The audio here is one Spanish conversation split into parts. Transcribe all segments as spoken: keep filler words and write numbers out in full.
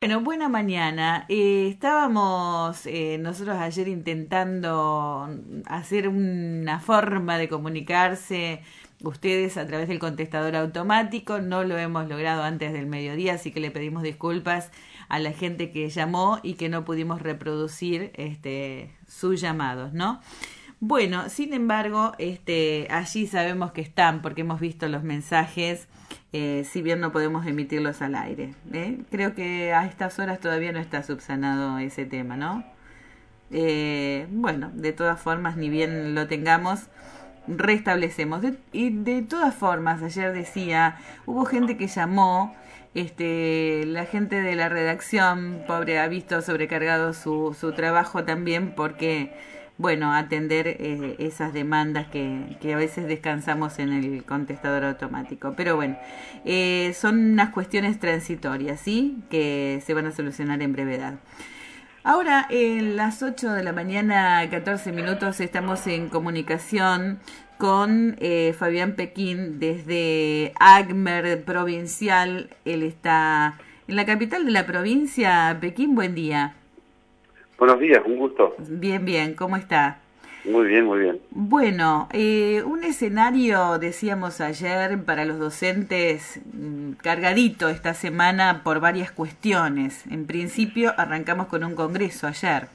Bueno, buena mañana. Eh, estábamos eh, nosotros ayer intentando hacer una forma de comunicarse, ustedes a través del contestador automático. No lo hemos logrado antes del mediodía, así que le pedimos disculpas a la gente que llamó y que no pudimos reproducir este, sus llamados, ¿no? Bueno, sin embargo, este, allí sabemos que están porque hemos visto los mensajes, eh, si bien no podemos emitirlos al aire. ¿eh? Creo que a estas horas todavía no está subsanado ese tema, ¿no? Eh, bueno, de todas formas, ni bien lo tengamos, restablecemos. De, y de todas formas, ayer decía, hubo gente que llamó, este, la gente de la redacción, pobre, ha visto sobrecargado su, su trabajo también porque, bueno, atender eh, esas demandas que, que a veces descansamos en el contestador automático. Pero bueno, eh, son unas cuestiones transitorias, ¿sí? Que se van a solucionar en brevedad. Ahora, en las ocho de la mañana, catorce minutos, estamos en comunicación con eh, Fabián Pekín desde Agmer Provincial. Él está en la capital de la provincia. Pekín, buen día. Buenos días, un gusto. Bien, bien, ¿cómo está? Muy bien, muy bien. Bueno, eh, un escenario, decíamos ayer, para los docentes mmm, cargadito esta semana por varias cuestiones. En principio, arrancamos con un congreso ayer.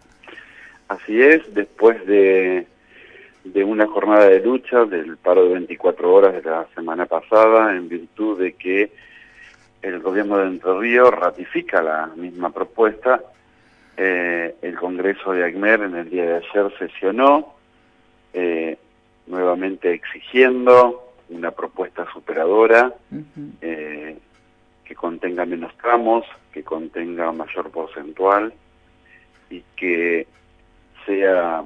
Así es, después de, de una jornada de lucha del paro de veinticuatro horas de la semana pasada, en virtud de que el gobierno de Entre Ríos ratifica la misma propuesta, eh, el Congreso de Agmer en el día de ayer sesionó, eh, nuevamente exigiendo una propuesta superadora, uh-huh. eh, que contenga menos tramos, que contenga mayor porcentual y que sea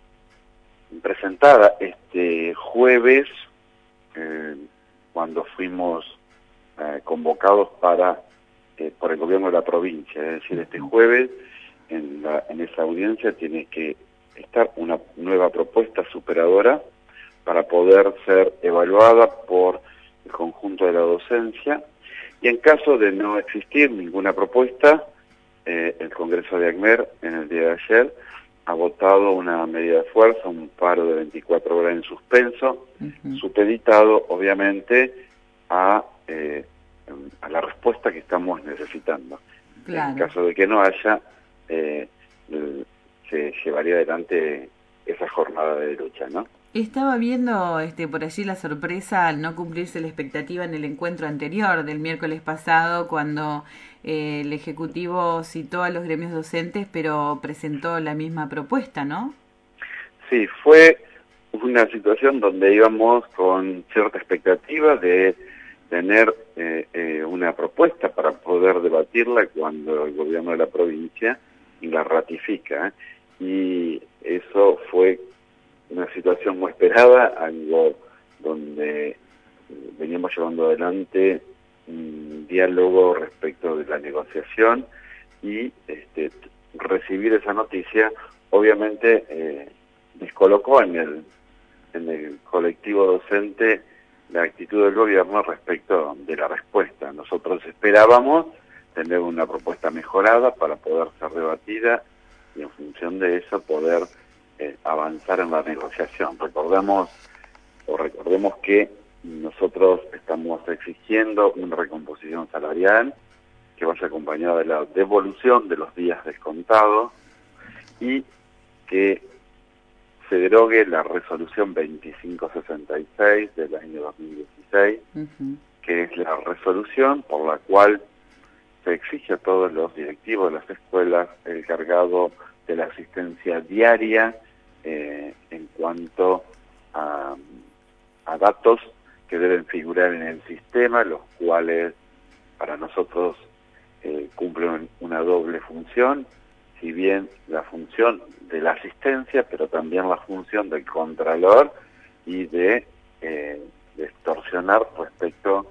presentada este jueves, eh, cuando fuimos eh, convocados para eh, por el gobierno de la provincia, es decir, este jueves en, la, en esa audiencia tiene que estar una nueva propuesta superadora para poder ser evaluada por el conjunto de la docencia, y en caso de no existir ninguna propuesta, eh, el Congreso de Agmer en el día de ayer ha votado una medida de fuerza, un paro de veinticuatro horas en suspenso, uh-huh. supeditado obviamente a, eh, a la respuesta que estamos necesitando. Claro. En caso de que no haya, eh, se llevaría adelante esa jornada de lucha, ¿no? Estaba viendo este, por allí la sorpresa al no cumplirse la expectativa en el encuentro anterior del miércoles pasado, cuando eh, el Ejecutivo citó a los gremios docentes, pero presentó la misma propuesta, ¿no? Sí, fue una situación donde íbamos con cierta expectativa de tener eh, eh, una propuesta para poder debatirla cuando el gobierno de la provincia la ratifica, ¿eh? Y eso fue una situación muy esperada, algo donde veníamos llevando adelante un diálogo respecto de la negociación, y este, recibir esa noticia obviamente eh, descolocó en el, en el colectivo docente la actitud del gobierno respecto de la respuesta. Nosotros esperábamos tener una propuesta mejorada para poder ser debatida y en función de eso poder eh, avanzar en la negociación. Recordemos o recordemos que nosotros estamos exigiendo una recomposición salarial que vaya acompañada de la devolución de los días descontados y que se derogue la resolución veinticinco sesenta y seis del año dos mil dieciséis, uh-huh. que es la resolución por la cual se exige a todos los directivos de las escuelas el cargado de la asistencia diaria eh, en cuanto a, a datos que deben figurar en el sistema, los cuales para nosotros eh, cumplen una doble función, si bien la función de la asistencia, pero también la función del contralor y de, eh, de extorsionar respecto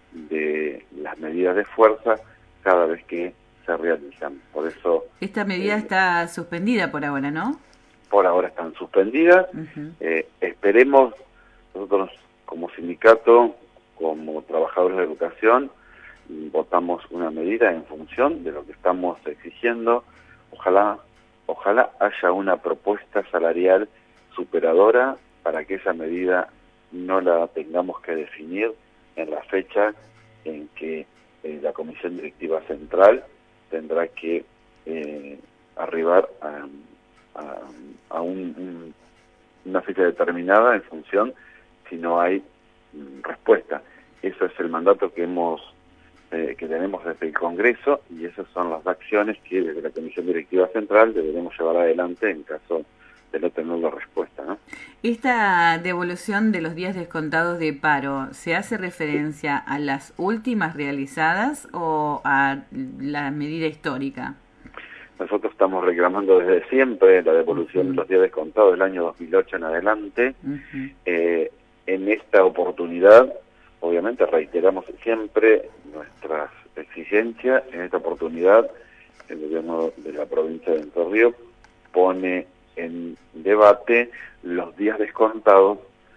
de las medidas de fuerza cada vez que se realizan. Por eso esta medida eh, está suspendida por ahora, ¿no? Por ahora están suspendidas. Uh-huh. Eh, esperemos, nosotros como sindicato, como trabajadores de educación, votamos una medida en función de lo que estamos exigiendo. Ojalá, ojalá haya una propuesta salarial superadora para que esa medida no la tengamos que definir en la fecha en que eh, la Comisión Directiva Central tendrá que eh, arribar a, a, a un, un, una fecha determinada en función si no hay mm, respuesta. Eso es el mandato que hemos eh, que tenemos desde el Congreso, y esas son las acciones que desde la Comisión Directiva Central deberemos llevar adelante en caso de no tener la respuesta, ¿no? Esta devolución de los días descontados de paro, ¿se hace referencia a las últimas realizadas o a la medida histórica? Nosotros estamos reclamando desde siempre la devolución uh-huh. de los días descontados del año dos mil ocho en adelante. Uh-huh. Eh, en esta oportunidad, obviamente, reiteramos siempre nuestras exigencias. En esta oportunidad, el gobierno de la provincia de Entre Ríos pone en debate los días descontados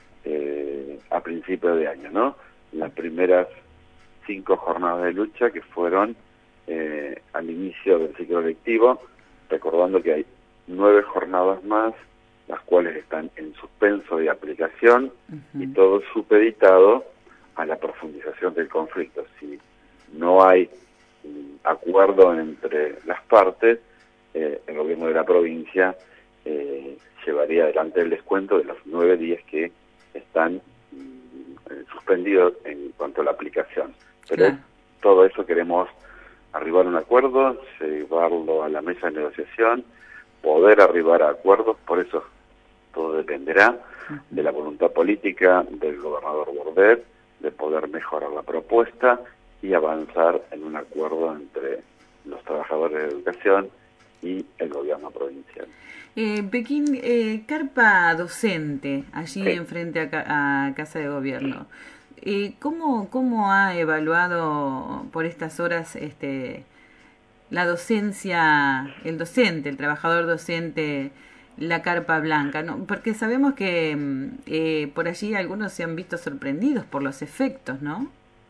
eh, a principio de año, ¿no? Las primeras cinco jornadas de lucha que fueron eh, al inicio del ciclo lectivo, recordando que hay nueve jornadas más, las cuales están en suspenso de aplicación uh-huh. y todo supeditado a la profundización del conflicto. Si no hay um, acuerdo entre las partes, eh, el gobierno de la provincia Eh, llevaría adelante el descuento de los nueve días que están mm, suspendidos en cuanto a la aplicación. Pero claro. todo eso queremos arribar a un acuerdo, llevarlo a la mesa de negociación, poder arribar a acuerdos. Por eso todo dependerá de la voluntad política del gobernador Bordet, de poder mejorar la propuesta y avanzar en un acuerdo entre los trabajadores de educación y el gobierno provincial. Eh, Pekín, eh, carpa docente, allí sí. enfrente a, a Casa de Gobierno. Eh, ¿cómo, ¿Cómo ha evaluado por estas horas este, la docencia, el docente, el trabajador docente, la carpa blanca? ¿No? Porque sabemos que eh, por allí algunos se han visto sorprendidos por los efectos, ¿no?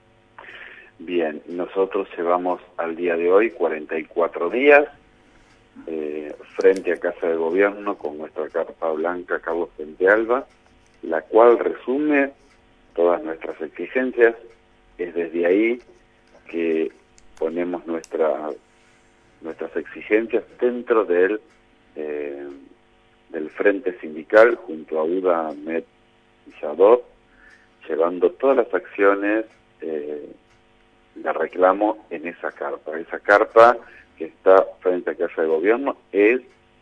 Bien, nosotros llevamos al día de hoy cuarenta y cuatro días Eh, frente a Casa de Gobierno con nuestra carpa blanca Carlos Puente-Alba, la cual resume todas nuestras exigencias. Es desde ahí que ponemos nuestra, nuestras exigencias dentro del, eh, del frente sindical junto a UDA, MED y SADOT, llevando todas las acciones eh, de reclamo en esa carpa. Esa carpa que está frente a Casa de Gobierno es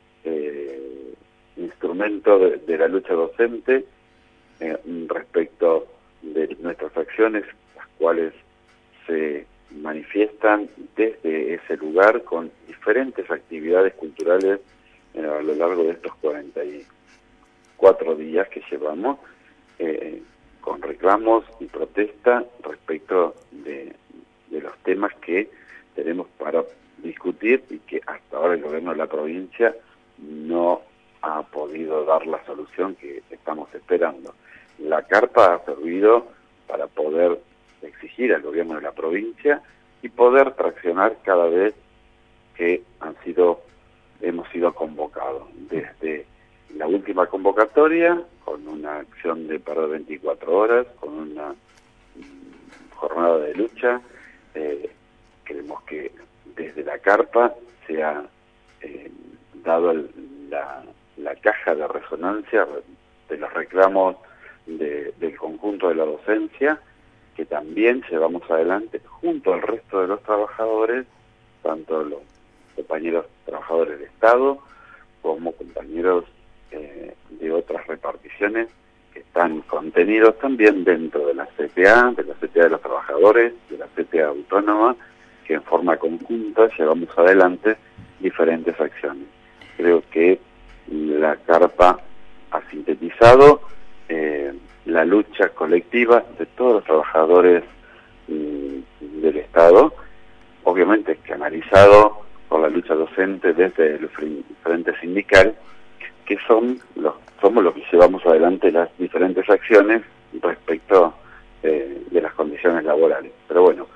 eh, instrumento de, de la lucha docente eh, respecto de nuestras acciones, las cuales se manifiestan desde ese lugar con diferentes actividades culturales eh, a lo largo de estos cuarenta y cuatro días que llevamos, eh, con reclamos y protesta respecto de, de los temas que tenemos para discutir y que hasta ahora el gobierno de la provincia no ha podido dar la solución que estamos esperando. La carpa ha servido para poder exigir al gobierno de la provincia y poder traccionar cada vez que han sido hemos sido convocados. Desde la última convocatoria, con una acción de paro de veinticuatro horas, con una mm, jornada de lucha, eh, creemos que desde la carpa se ha eh, dado el, la, la caja de resonancia de los reclamos de, del conjunto de la docencia, que también llevamos adelante junto al resto de los trabajadores, tanto los compañeros trabajadores del Estado como compañeros eh, de otras reparticiones que están contenidos también dentro de la C T A, de la C T A de los trabajadores, de la C T A autónoma, que en forma conjunta llevamos adelante diferentes acciones. Creo que la carpa ha sintetizado eh, la lucha colectiva de todos los trabajadores mm, del Estado, obviamente canalizado por la lucha docente desde el frente sindical, que son los, somos los que llevamos adelante las diferentes acciones respecto eh, de las condiciones laborales. Pero bueno,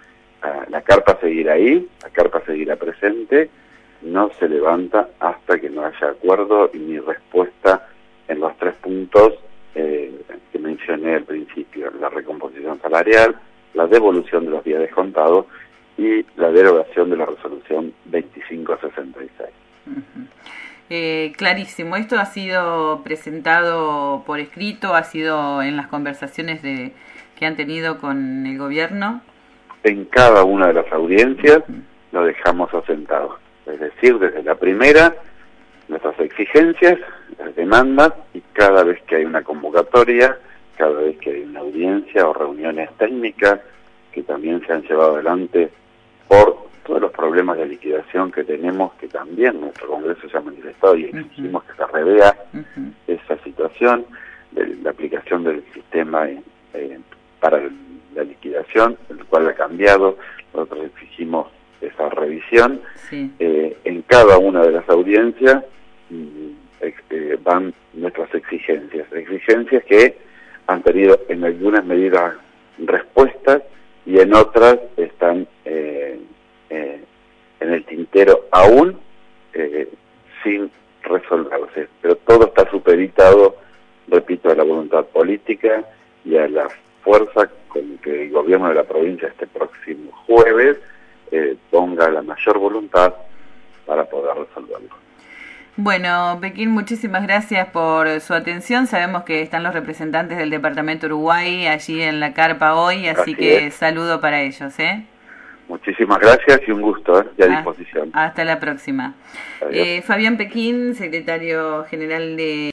la, la carpa seguirá ahí, la carpa seguirá presente, no se levanta hasta que no haya acuerdo ni respuesta en los tres puntos eh, que mencioné al principio: la recomposición salarial, la devolución de los días descontados y la derogación de la resolución veinticinco sesenta y seis. Uh-huh. Eh, clarísimo. ¿Esto ha sido presentado por escrito? ¿Ha sido en las conversaciones de, que han tenido con el gobierno? En cada una de las audiencias uh-huh. lo dejamos asentado. Es decir, desde la primera, nuestras exigencias, las demandas, y cada vez que hay una convocatoria, cada vez que hay una audiencia o reuniones técnicas que también se han llevado adelante por todos los problemas de liquidación que tenemos, que también nuestro Congreso se ha manifestado y exigimos uh-huh. que se revea uh-huh. esa situación de la aplicación del sistema eh, para la liquidación, el cual ha cambiado. Nosotros exigimos esa revisión. Sí. Eh, en cada una de las audiencias eh, van nuestras exigencias, exigencias que han tenido en algunas medidas respuestas y en otras están eh, eh, en el tintero aún eh, sin resolverse, pero todo está supeditado, repito, a la voluntad política y a la fuerza con que el gobierno de la provincia este próximo jueves eh, ponga la mayor voluntad para poder resolverlo. Bueno, Pekín, muchísimas gracias por su atención. Sabemos que están los representantes del Departamento Uruguay allí en la carpa hoy, así, así que es. Saludo para ellos, ¿eh? Muchísimas gracias y un gusto, ¿eh? Y a disposición. Hasta la próxima. Eh, Fabián Pekín, secretario general de